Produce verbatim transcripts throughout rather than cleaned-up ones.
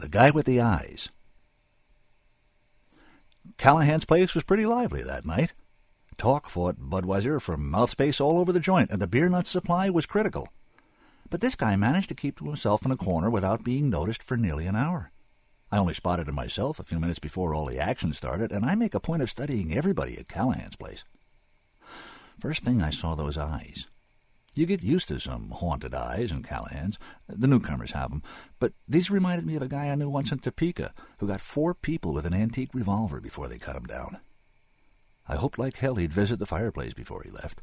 The Guy with the Eyes. Callahan's place was pretty lively that night. Talk fought Budweiser for mouth space all over the joint, and the beer nut supply was critical. But this guy managed to keep to himself in a corner without being noticed for nearly an hour. I only spotted him myself a few minutes before all the action started, and I make a point of studying everybody at Callahan's place. First thing I saw those eyes. You get used to some haunted eyes in Callahan's. The newcomers have them. But these reminded me of a guy I knew once in Topeka who got four people with an antique revolver before they cut him down. I hoped like hell he'd visit the fireplace before he left.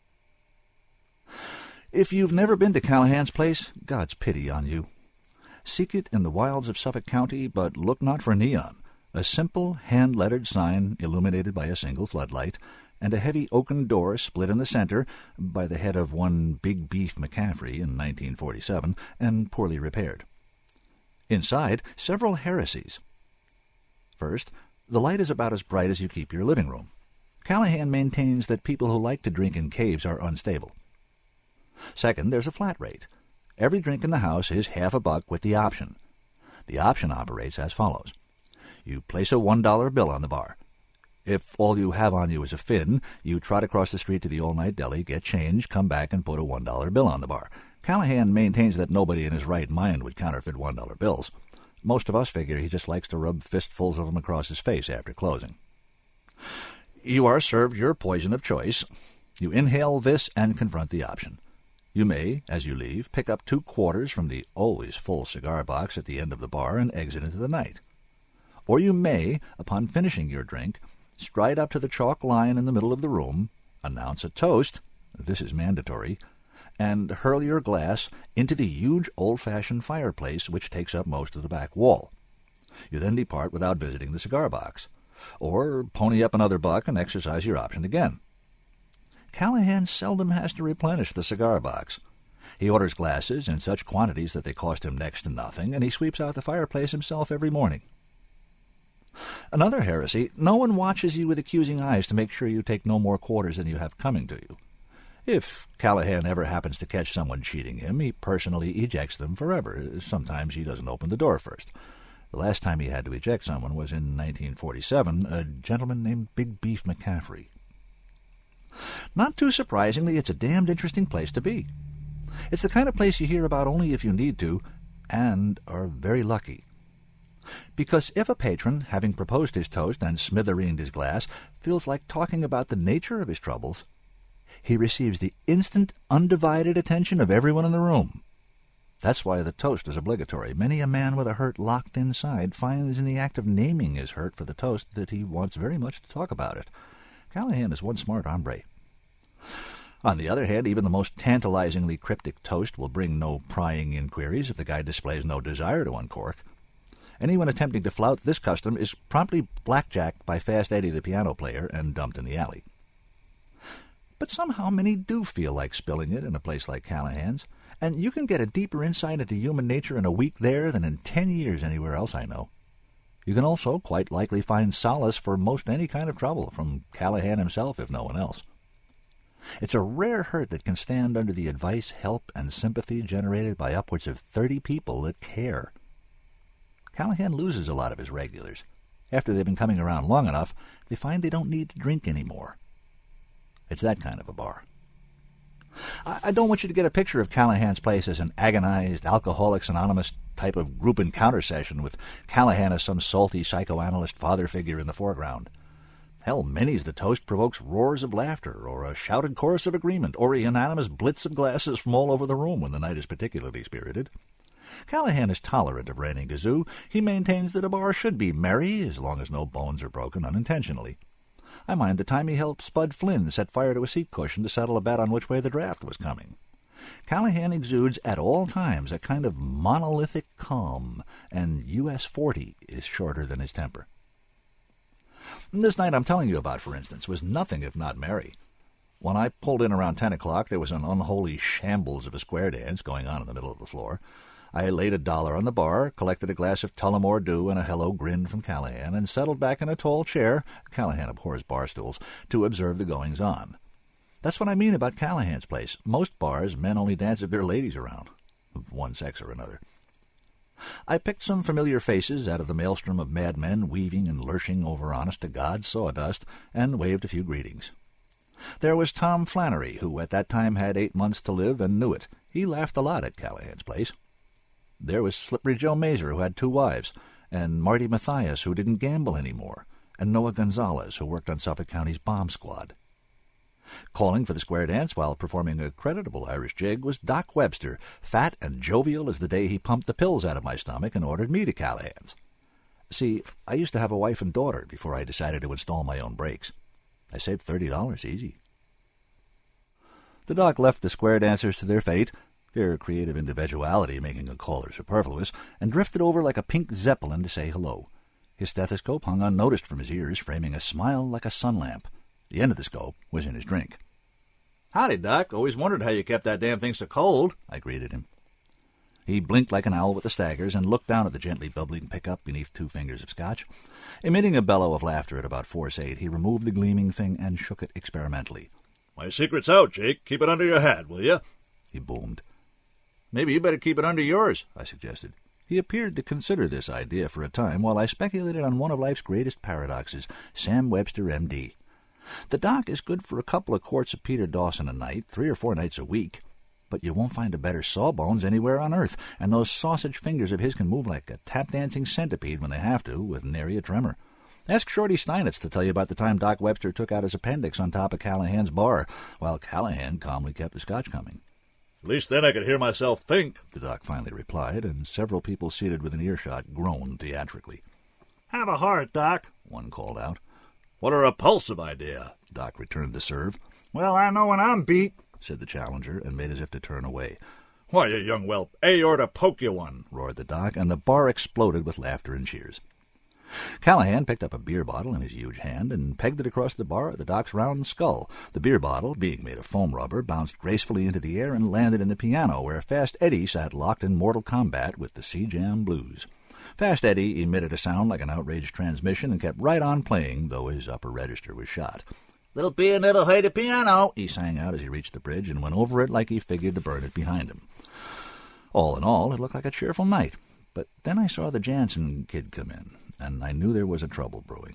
If you've never been to Callahan's place, God's pity on you. Seek it in the wilds of Suffolk County, but look not for neon. A simple, hand-lettered sign illuminated by a single floodlight, and a heavy oaken door split in the center by the head of one Big Beef McCaffrey in nineteen forty-seven, and poorly repaired. Inside, several heresies. First, the light is about as bright as you keep your living room. Callahan maintains that people who like to drink in caves are unstable. Second, there's a flat rate. Every drink in the house is half a buck with the option. The option operates as follows. You place a one dollar bill on the bar. If all you have on you is a fin, you trot across the street to the all-night deli, get change, come back, and put a one dollar bill on the bar. Callahan maintains that nobody in his right mind would counterfeit one dollar bills. Most of us figure he just likes to rub fistfuls of them across his face after closing. You are served your poison of choice. You inhale this and confront the option. You may, as you leave, pick up two quarters from the always full cigar box at the end of the bar and exit into the night. Or you may, upon finishing your drink, stride up to the chalk line in the middle of the room, announce a toast, this is mandatory, and hurl your glass into the huge old-fashioned fireplace which takes up most of the back wall. You then depart without visiting the cigar box, or pony up another buck and exercise your option again. Callahan seldom has to replenish the cigar box. He orders glasses in such quantities that they cost him next to nothing, and he sweeps out the fireplace himself every morning. Another heresy, no one watches you with accusing eyes to make sure you take no more quarters than you have coming to you. If Callahan ever happens to catch someone cheating him, he personally ejects them forever. Sometimes he doesn't open the door first. The last time he had to eject someone was in nineteen forty-seven, a gentleman named Big Beef McCaffrey. Not too surprisingly, it's a damned interesting place to be. It's the kind of place you hear about only if you need to, and are very lucky. Because if a patron, having proposed his toast and smithereened his glass, feels like talking about the nature of his troubles, he receives the instant, undivided attention of everyone in the room. That's why the toast is obligatory. Many a man with a hurt locked inside finds in the act of naming his hurt for the toast that he wants very much to talk about it. Callahan is one smart hombre. On the other hand, even the most tantalizingly cryptic toast will bring no prying inquiries if the guy displays no desire to uncork. Anyone attempting to flout this custom is promptly blackjacked by Fast Eddie the piano player and dumped in the alley. But somehow many do feel like spilling it in a place like Callahan's, and you can get a deeper insight into human nature in a week there than in ten years anywhere else I know. You can also quite likely find solace for most any kind of trouble from Callahan himself, if no one else. It's a rare hurt that can stand under the advice, help, and sympathy generated by upwards of thirty people that care. Callahan loses a lot of his regulars. After they've been coming around long enough, they find they don't need to drink anymore. It's that kind of a bar. I don't want you to get a picture of Callahan's place as an agonized, Alcoholics Anonymous type of group encounter session with Callahan as some salty psychoanalyst father figure in the foreground. Hell, many's the toast provokes roars of laughter, or a shouted chorus of agreement, or a unanimous blitz of glasses from all over the room when the night is particularly spirited. Callahan is tolerant of raining gazoo. He maintains that a bar should be merry, as long as no bones are broken unintentionally. I mind the time he helped Spud Flynn set fire to a seat cushion to settle a bet on which way the draft was coming. Callahan exudes at all times a kind of monolithic calm, and U S forty is shorter than his temper. This night I'm telling you about, for instance, was nothing if not merry. When I pulled in around ten o'clock, there was an unholy shambles of a square dance going on in the middle of the floor. I laid a dollar on the bar, collected a glass of Tullamore Dew and a hello grin from Callahan, and settled back in a tall chair — Callahan abhors bar stools — to observe the goings-on. That's what I mean about Callahan's place. Most bars, men only dance if there are ladies around, of one sex or another. I picked some familiar faces out of the maelstrom of madmen weaving and lurching over honest-to-God sawdust, and waved a few greetings. There was Tom Flannery, who at that time had eight months to live and knew it. He laughed a lot at Callahan's place. There was Slippery Joe Mazer, who had two wives, and Marty Mathias, who didn't gamble any more, and Noah Gonzalez, who worked on Suffolk County's bomb squad. Calling for the square dance while performing a creditable Irish jig was Doc Webster, fat and jovial as the day he pumped the pills out of my stomach and ordered me to Callahan's. See, I used to have a wife and daughter before I decided to install my own brakes. I saved thirty dollars easy. The doc left the square dancers to their fate, their creative individuality making a caller superfluous, and drifted over like a pink zeppelin to say hello. His stethoscope hung unnoticed from his ears, framing a smile like a sun lamp. The end of the scope was in his drink. "Howdy, Doc. Always wondered how you kept that damn thing so cold," I greeted him. He blinked like an owl with the staggers and looked down at the gently bubbling pickup beneath two fingers of scotch. Emitting a bellow of laughter at about force eight, he removed the gleaming thing and shook it experimentally. "My secret's out, Jake. Keep it under your hat, will you?" he boomed. "Maybe you better keep it under yours," I suggested. He appeared to consider this idea for a time while I speculated on one of life's greatest paradoxes, Sam Webster, M D The doc is good for a couple of quarts of Peter Dawson a night, three or four nights a week, but you won't find a better sawbones anywhere on earth, and those sausage fingers of his can move like a tap-dancing centipede when they have to, with nary a tremor. Ask Shorty Steinitz to tell you about the time Doc Webster took out his appendix on top of Callahan's bar, while Callahan calmly kept the scotch coming. "At least then I could hear myself think," the doc finally replied, and several people seated within earshot groaned theatrically. "Have a heart, Doc," one called out. "What a repulsive idea," Doc returned the serve. "Well, I know when I'm beat," said the challenger, and made as if to turn away. "Why, you young whelp, Aorta poke you one," roared the doc, and the bar exploded with laughter and cheers. Callahan picked up a beer bottle in his huge hand and pegged it across the bar at the doc's round skull. The beer bottle, being made of foam rubber, bounced gracefully into the air and landed in the piano, where Fast Eddie sat locked in mortal combat with the Sea-Jam Blues. Fast Eddie emitted a sound like an outraged transmission and kept right on playing, though his upper register was shot. "Little beer never heard a piano," he sang out as he reached the bridge and went over it like he figured to burn it behind him. All in all, it looked like a cheerful night, but then I saw the Jansen kid come in, and I knew there was a trouble brewing.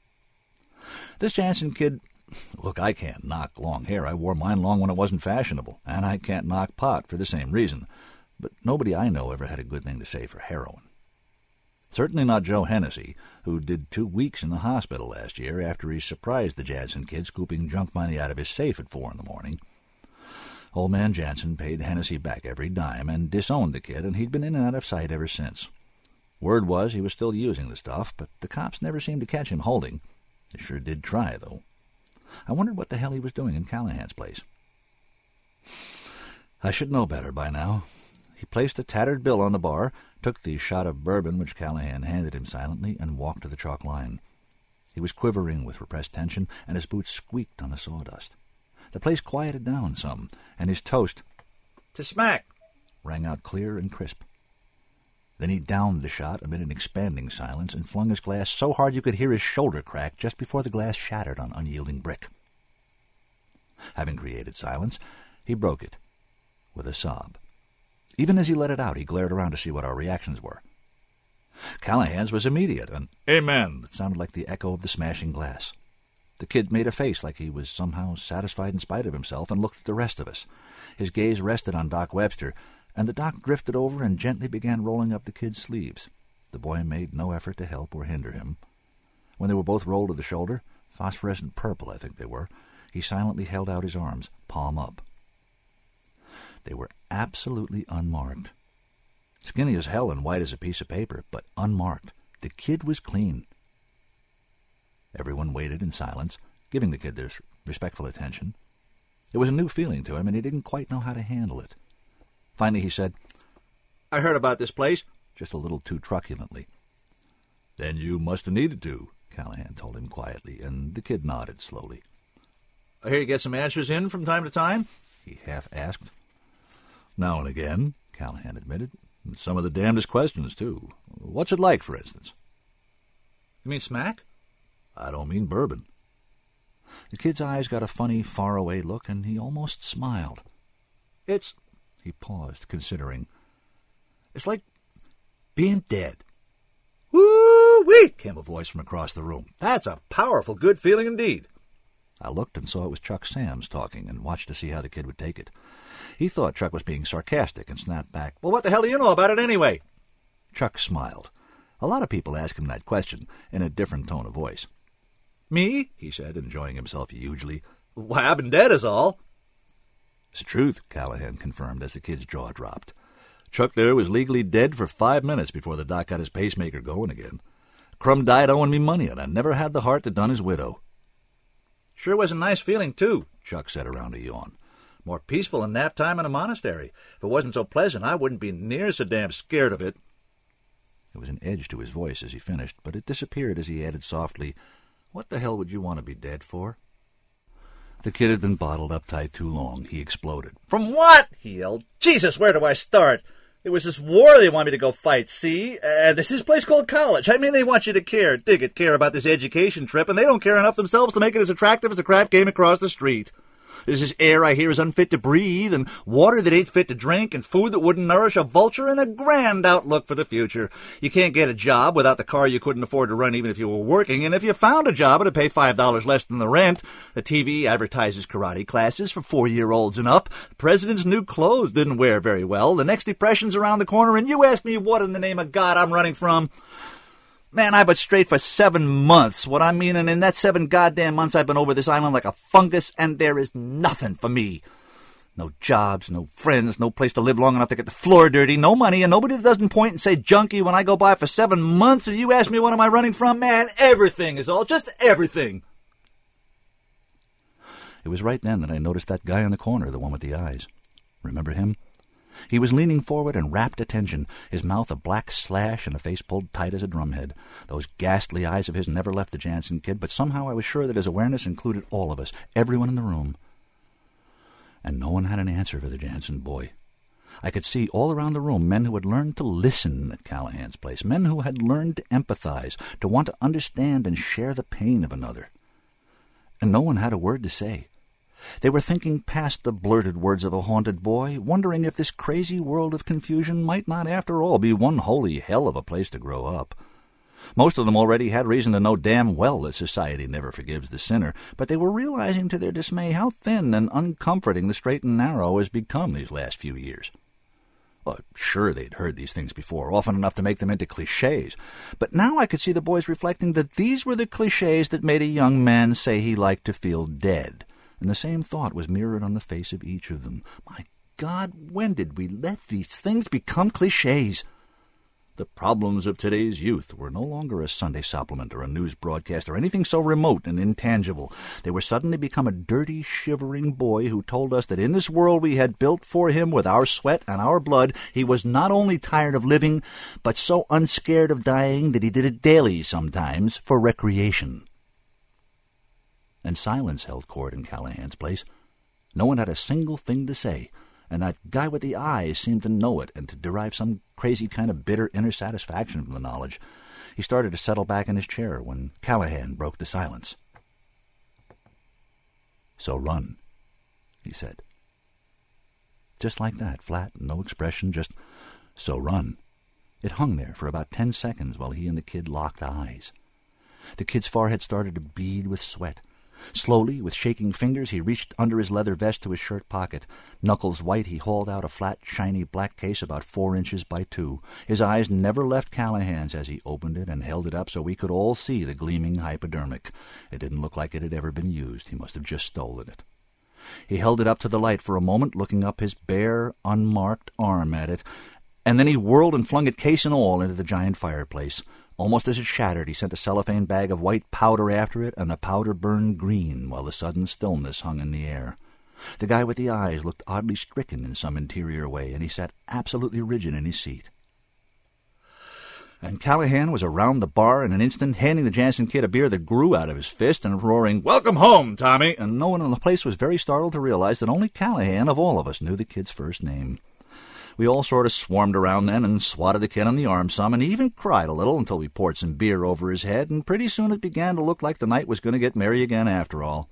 This Jansen kid... Look, I can't knock long hair. I wore mine long when it wasn't fashionable, and I can't knock pot for the same reason, but nobody I know ever had a good thing to say for heroin. Certainly not Joe Hennessy, who did two weeks in the hospital last year after he surprised the Jansen kid scooping junk money out of his safe at four in the morning. Old man Jansen paid Hennessy back every dime and disowned the kid, and he'd been in and out of sight ever since. Word was he was still using the stuff, but the cops never seemed to catch him holding. They sure did try, though. I wondered what the hell he was doing in Callahan's place. I should know better by now. He placed a tattered bill on the bar, took the shot of bourbon which Callahan handed him silently, and walked to the chalk line. He was quivering with repressed tension, and his boots squeaked on the sawdust. The place quieted down some, and his toast, "To smack," rang out clear and crisp. Then he downed the shot amid an expanding silence and flung his glass so hard you could hear his shoulder crack just before the glass shattered on unyielding brick. Having created silence, he broke it with a sob. Even as he let it out, he glared around to see what our reactions were. Callahan's was immediate, an "Amen" that sounded like the echo of the smashing glass. The kid made a face like he was somehow satisfied in spite of himself and looked at the rest of us. His gaze rested on Doc Webster, and the doc drifted over and gently began rolling up the kid's sleeves. The boy made no effort to help or hinder him. When they were both rolled to the shoulder, phosphorescent purple I think they were, he silently held out his arms, palm up. They were absolutely unmarked. Skinny as hell and white as a piece of paper, but unmarked. The kid was clean. Everyone waited in silence, giving the kid their respectful attention. It was a new feeling to him, and he didn't quite know how to handle it. Finally he said, "I heard about this place," just a little too truculently. "Then you must have needed to," Callahan told him quietly, and the kid nodded slowly. "I hear you get some answers in from time to time?" he half asked. "Now and again," Callahan admitted. "Some of the damnedest questions, too. What's it like, for instance?" "You mean smack?" "I don't mean bourbon." The kid's eyes got a funny, far-away look, and he almost smiled. "It's..." He paused, considering. "It's like being dead. "Woo-wee!" came a voice from across the room. "That's a powerful good feeling indeed." I looked and saw it was Chuck Samms talking and watched to see how the kid would take it. He thought Chuck was being sarcastic and snapped back, "Well, what the hell do you know about it anyway?" Chuck smiled. A lot of people ask him that question in a different tone of voice. "Me?" he said, enjoying himself hugely. "Why, I've been dead is all." "It's the truth," Callahan confirmed as the kid's jaw dropped. "Chuck there was legally dead for five minutes before the doc got his pacemaker going again. Crumb died owing me money, and I never had the heart to done his widow." "Sure was a nice feeling, too," Chuck said around a yawn. "More peaceful than nap time in a monastery. If it wasn't so pleasant, I wouldn't be near so damn scared of it." There was an edge to his voice as he finished, but it disappeared as he added softly, "What the hell would you want to be dead for?" The kid had been bottled up tight too long. He exploded. "From what?" he yelled. "Jesus, where do I start? It was this war they want me to go fight, see? And this is a place called college. I mean, they want you to care, dig it, care about this education trip, and they don't care enough themselves to make it as attractive as a crap game across the street. There's this air I hear is unfit to breathe, and water that ain't fit to drink, and food that wouldn't nourish a vulture, and a grand outlook for the future. You can't get a job without the car you couldn't afford to run even if you were working, and if you found a job, it'd pay five dollars less than the rent. The T V advertises karate classes for four-year-olds and up. The president's new clothes didn't wear very well. The next depression's around the corner, and you ask me what in the name of God I'm running from. Man, I've been straight for seven months. What I mean, and in that seven goddamn months I've been over this island like a fungus, and there is nothing for me. No jobs, no friends, no place to live long enough to get the floor dirty, no money, and nobody that doesn't point and say junkie when I go by for seven months, and you ask me what am I running from? Man, everything is all, just everything." It was right then that I noticed that guy in the corner, the one with the eyes. Remember him? He was leaning forward in rapt attention, his mouth a black slash and a face pulled tight as a drumhead. Those ghastly eyes of his never left the Jansen kid, but somehow I was sure that his awareness included all of us, everyone in the room. And no one had an answer for the Jansen boy. I could see all around the room men who had learned to listen at Callahan's place, men who had learned to empathize, to want to understand and share the pain of another. And no one had a word to say. They were thinking past the blurted words of a haunted boy, wondering if this crazy world of confusion might not after all be one holy hell of a place to grow up. Most of them already had reason to know damn well that society never forgives the sinner, but they were realizing to their dismay how thin and uncomforting the straight and narrow has become these last few years. Well, sure, they'd heard these things before, often enough to make them into cliches, but now I could see the boys reflecting that these were the cliches that made a young man say he liked to feel dead. And the same thought was mirrored on the face of each of them. My God, when did we let these things become cliches? The problems of today's youth were no longer a Sunday supplement or a news broadcast or anything so remote and intangible. They were suddenly become a dirty, shivering boy who told us that in this world we had built for him with our sweat and our blood, he was not only tired of living, but so unscared of dying that he did it daily sometimes for recreation. And silence held court in Callahan's place. No one had a single thing to say, and that guy with the eyes seemed to know it and to derive some crazy kind of bitter inner satisfaction from the knowledge. He started to settle back in his chair when Callahan broke the silence. "So run," he said. Just like that, flat, no expression, just, "So run." It hung there for about ten seconds while he and the kid locked eyes. The kid's forehead started to bead with sweat. Slowly, with shaking fingers, he reached under his leather vest to his shirt pocket. Knuckles white, he hauled out a flat, shiny black case about four inches by two. His eyes never left Callahan's as he opened it and held it up so we could all see the gleaming hypodermic. It didn't look like it had ever been used. He must have just stolen it. He held it up to the light for a moment, looking up his bare, unmarked arm at it, and then he whirled and flung it case and all into the giant fireplace. Almost as it shattered, he sent a cellophane bag of white powder after it, and the powder burned green while the sudden stillness hung in the air. The guy with the eyes looked oddly stricken in some interior way, and he sat absolutely rigid in his seat. And Callahan was around the bar in an instant, handing the Jansen kid a beer that grew out of his fist and roaring, "Welcome home, Tommy!" And no one in the place was very startled to realize that only Callahan, of all of us, knew the kid's first name. We all sort of swarmed around then and swatted the kid on the arm some, and he even cried a little until we poured some beer over his head, and pretty soon it began to look like the night was going to get merry again after all.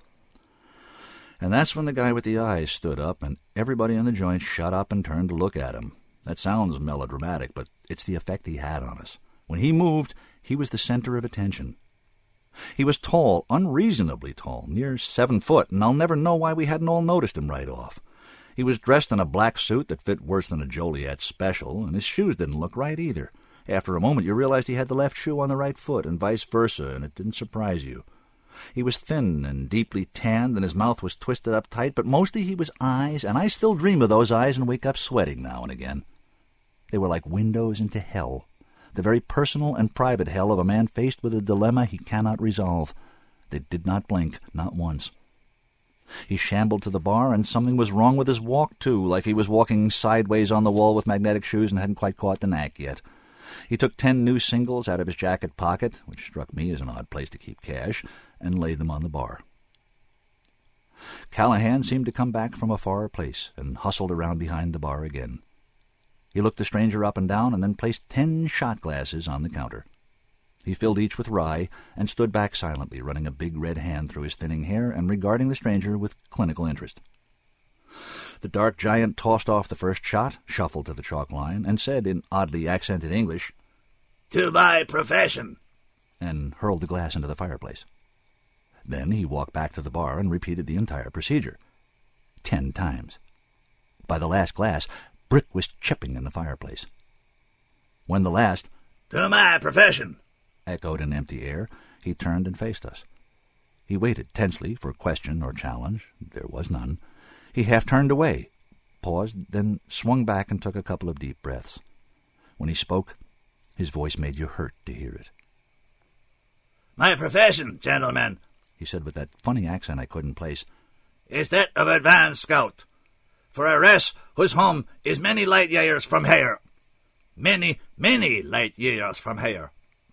And that's when the guy with the eyes stood up, and everybody in the joint shut up and turned to look at him. That sounds melodramatic, but it's the effect he had on us. When he moved, he was the center of attention. He was tall, unreasonably tall, near seven foot, and I'll never know why we hadn't all noticed him right off. He was dressed in a black suit that fit worse than a Joliet special, and his shoes didn't look right either. After a moment you realized he had the left shoe on the right foot, and vice versa, and it didn't surprise you. He was thin and deeply tanned, and his mouth was twisted up tight, but mostly he was eyes, and I still dream of those eyes and wake up sweating now and again. They were like windows into hell, the very personal and private hell of a man faced with a dilemma he cannot resolve. They did not blink, not once. He shambled to the bar, and something was wrong with his walk, too, like he was walking sideways on the wall with magnetic shoes and hadn't quite caught the knack yet. He took ten new singles out of his jacket pocket, which struck me as an odd place to keep cash, and laid them on the bar. Callahan seemed to come back from a far place and hustled around behind the bar again. He looked the stranger up and down and then placed ten shot glasses on the counter. He filled each with rye and stood back silently, running a big red hand through his thinning hair and regarding the stranger with clinical interest. The dark giant tossed off the first shot, shuffled to the chalk line, and said in oddly accented English, "To my profession," and hurled the glass into the fireplace. Then he walked back to the bar and repeated the entire procedure. Ten times. By the last glass, brick was chipping in the fireplace. When the last, "To my profession," echoed in empty air, he turned and faced us. He waited tensely for question or challenge. There was none. He half turned away, paused, then swung back and took a couple of deep breaths. When he spoke, his voice made you hurt to hear it. "My profession, gentlemen," he said with that funny accent I couldn't place, "is that of advance scout, for a race whose home is many light years from here. Many, many light years from here."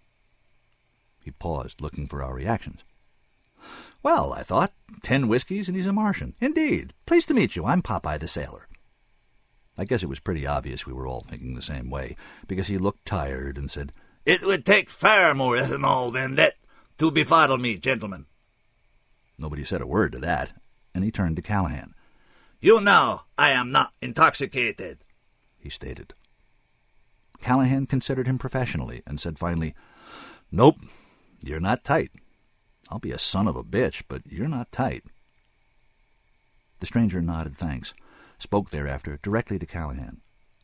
He paused, looking for our reactions. "Well," I thought, ten whiskeys and he's a Martian. "Indeed. Pleased to meet you. I'm Popeye the Sailor." I guess it was pretty obvious we were all thinking the same way, because he looked tired and said, "It would take far more ethanol than that to befuddle me, gentlemen." Nobody said a word to that, and he turned to Callahan. "You know I am not intoxicated," he stated. Callahan considered him professionally and said finally, "Nope, you're not tight. I'll be a son of a bitch, but you're not tight." The stranger nodded thanks, spoke thereafter directly to Callahan.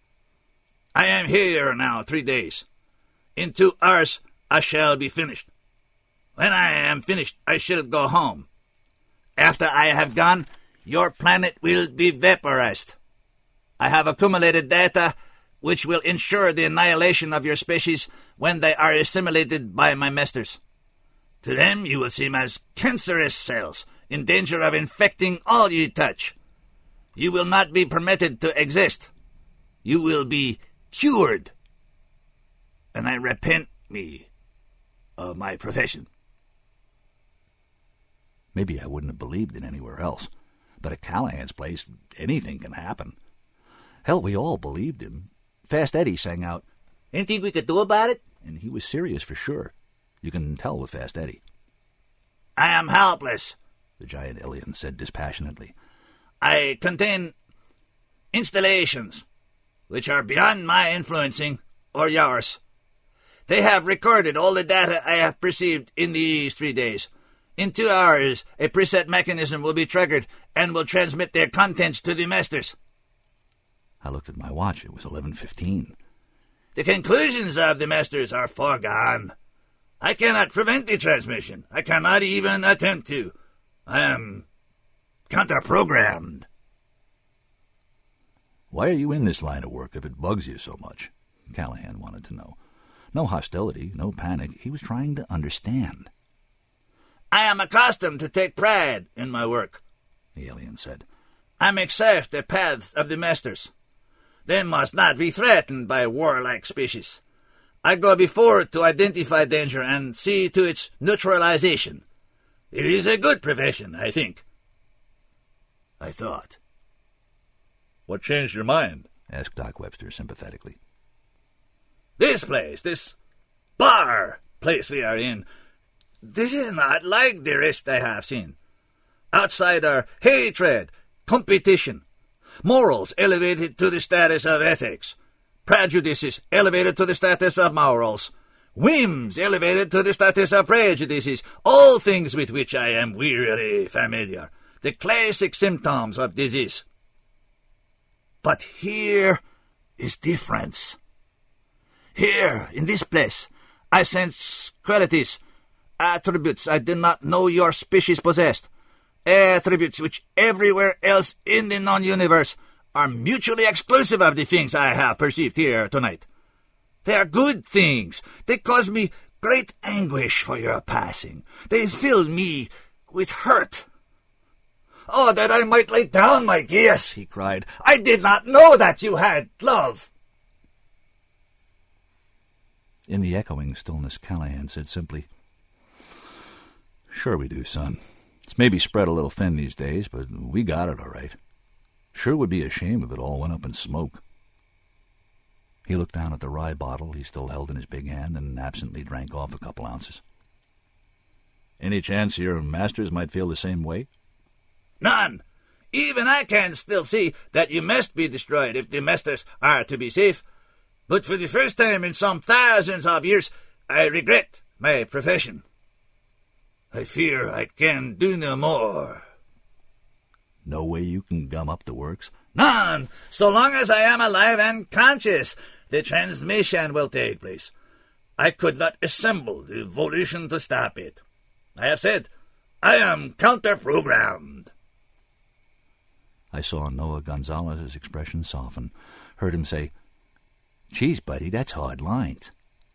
"I am here now three days. In two hours I shall be finished. When I am finished, I shall go home. After I have gone, your planet will be vaporized. I have accumulated data which will ensure the annihilation of your species when they are assimilated by my masters. To them you will seem as cancerous cells, in danger of infecting all you touch. You will not be permitted to exist. You will be cured. And I repent me of my profession." Maybe I wouldn't have believed it anywhere else, but at Callahan's place, anything can happen. Hell, we all believed him. Fast Eddie sang out, "Anything we could do about it?" And he was serious for sure. You can tell with Fast Eddie. "I am helpless," the giant alien said dispassionately. "I contain installations which are beyond my influencing or yours. They have recorded all the data I have perceived in these three days. In two hours, a preset mechanism will be triggered and will transmit their contents to the masters." I looked at my watch. It was eleven fifteen. "The conclusions of the masters are foregone. I cannot prevent the transmission. I cannot even attempt to. I am counter-programmed." "Why are you in this line of work if it bugs you so much?" Callahan wanted to know. No hostility, no panic. He was trying to understand. "I am accustomed to take pride in my work," the alien said. "I make safe the paths of the masters. They must not be threatened by warlike species. I go before to identify danger and see to its neutralization. It is a good profession, I think." I thought. "What changed your mind?" asked Doc Webster sympathetically. "This place, this bar place we are in, this is not like the rest I have seen. Outside are hatred, competition, morals elevated to the status of ethics, prejudices elevated to the status of morals, whims elevated to the status of prejudices, all things with which I am wearily familiar, the classic symptoms of disease. But here is difference. Here, in this place, I sense qualities, attributes I did not know your species possessed, attributes which everywhere else in the non-universe are mutually exclusive of the things I have perceived here tonight. They are good things. They cause me great anguish for your passing. They fill me with hurt. Oh, that I might lay down my geas, he cried. I did not know that you had love. In the echoing stillness, Callahan said simply, Sure we do, son. It's maybe spread a little thin these days, but we got it all right. Sure would be a shame if it all went up in smoke. He looked down at the rye bottle he still held in his big hand and absently drank off a couple ounces. Any chance your masters might feel the same way? None. Even I can still see that you must be destroyed if the masters are to be safe. But for the first time in some thousands of years, I regret my profession. I fear I can do no more. No way you can gum up the works? None. So long as I am alive and conscious, the transmission will take place. I could not assemble the volition to stop it. I have said, I am counter-programmed. I saw Noah Gonzalez's expression soften, heard him say, Geez, buddy, that's hard lines.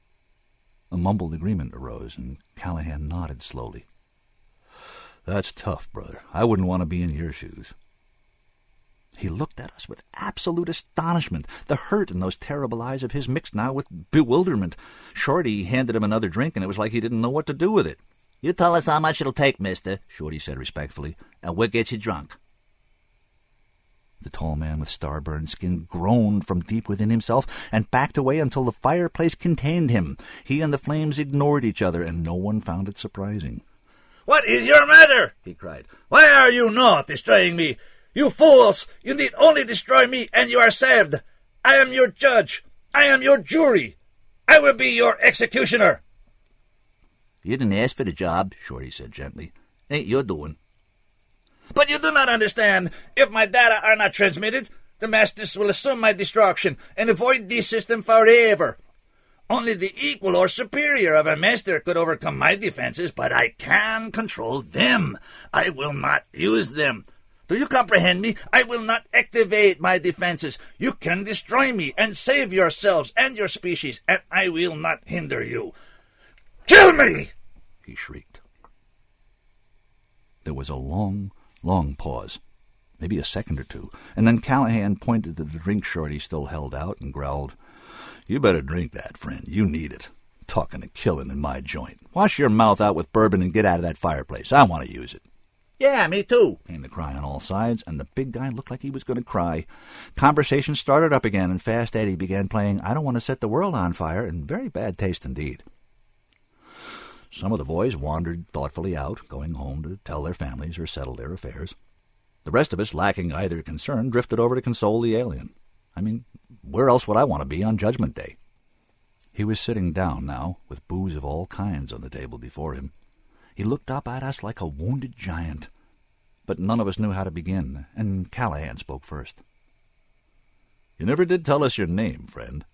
A mumbled agreement arose, and Callahan nodded slowly. That's tough, brother. I wouldn't want to be in your shoes. He looked at us with absolute astonishment, the hurt in those terrible eyes of his mixed now with bewilderment. Shorty handed him another drink, and it was like he didn't know what to do with it. You tell us how much it'll take, mister, Shorty said respectfully, and we'll get you drunk. The tall man with star-burned skin groaned from deep within himself and backed away until the fireplace contained him. He and the flames ignored each other, and no one found it surprising. What is your matter? He cried. Why are you not destroying me? You fools! You need only destroy me, and you are saved. I am your judge. I am your jury. I will be your executioner. You didn't ask for the job, Shorty said gently. Ain't your doing. But you do not understand. If my data are not transmitted, the masters will assume my destruction and avoid this system forever. Only the equal or superior of a master could overcome my defenses, but I can control them. I will not use them. Do you comprehend me? I will not activate my defenses. You can destroy me and save yourselves and your species, and I will not hinder you. Kill me! He shrieked. There was a long, long pause, maybe a second or two, and then Callahan pointed to the drink Shorty still held out and growled, You better drink that, friend. You need it. Talking of killing in my joint. Wash your mouth out with bourbon and get out of that fireplace. I want to use it. Yeah, me too, came the cry on all sides, and the big guy looked like he was going to cry. Conversation started up again, and Fast Eddie began playing I Don't Want to Set the World on Fire in very bad taste indeed. Some of the boys wandered thoughtfully out, going home to tell their families or settle their affairs. The rest of us, lacking either concern, drifted over to console the alien. I mean, where else would I want to be on Judgment Day? He was sitting down now, with booze of all kinds on the table before him. He looked up at us like a wounded giant. But none of us knew how to begin, and Callahan spoke first. You never did tell us your name, friend.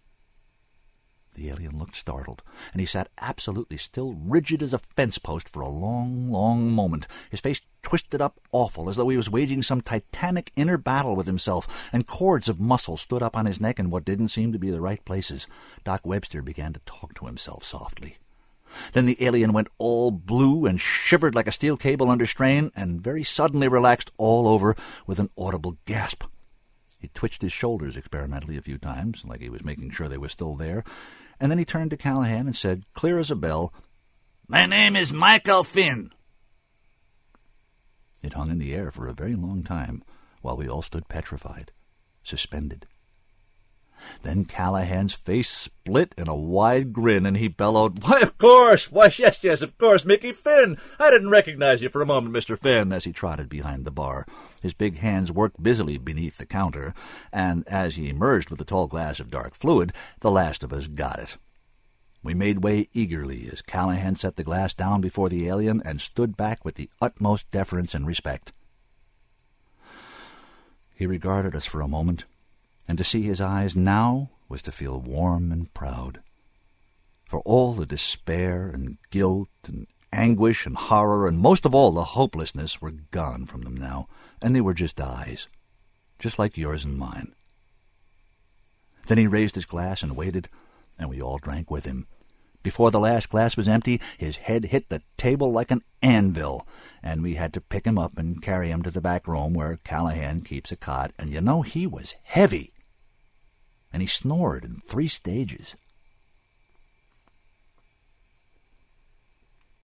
The alien looked startled, and he sat absolutely still, rigid as a fence post for a long, long moment, his face twisted up awful, as though he was waging some titanic inner battle with himself, and cords of muscle stood up on his neck in what didn't seem to be the right places. Doc Webster began to talk to himself softly. Then the alien went all blue and shivered like a steel cable under strain, and very suddenly relaxed all over with an audible gasp. He twitched his shoulders experimentally a few times, like he was making sure they were still there, and then he turned to Callahan and said, clear as a bell, My name is Michael Finn. It hung in the air for a very long time, while we all stood petrified, suspended. Then Callahan's face split in a wide grin, and he bellowed, "Why, of course! Why, yes, yes, of course, Mickey Finn! I didn't recognize you for a moment, Mister Finn," as he trotted behind the bar. His big hands worked busily beneath the counter, and as he emerged with a tall glass of dark fluid, the last of us got it. We made way eagerly as Callahan set the glass down before the alien and stood back with the utmost deference and respect. He regarded us for a moment, and to see his eyes now was to feel warm and proud. For all the despair and guilt and anguish and horror, and most of all the hopelessness, were gone from them now, and they were just eyes, just like yours and mine. Then he raised his glass and waited, and we all drank with him. Before the last glass was empty, his head hit the table like an anvil, and we had to pick him up and carry him to the back room where Callahan keeps a cot, and you know he was heavy. And he snored in three stages.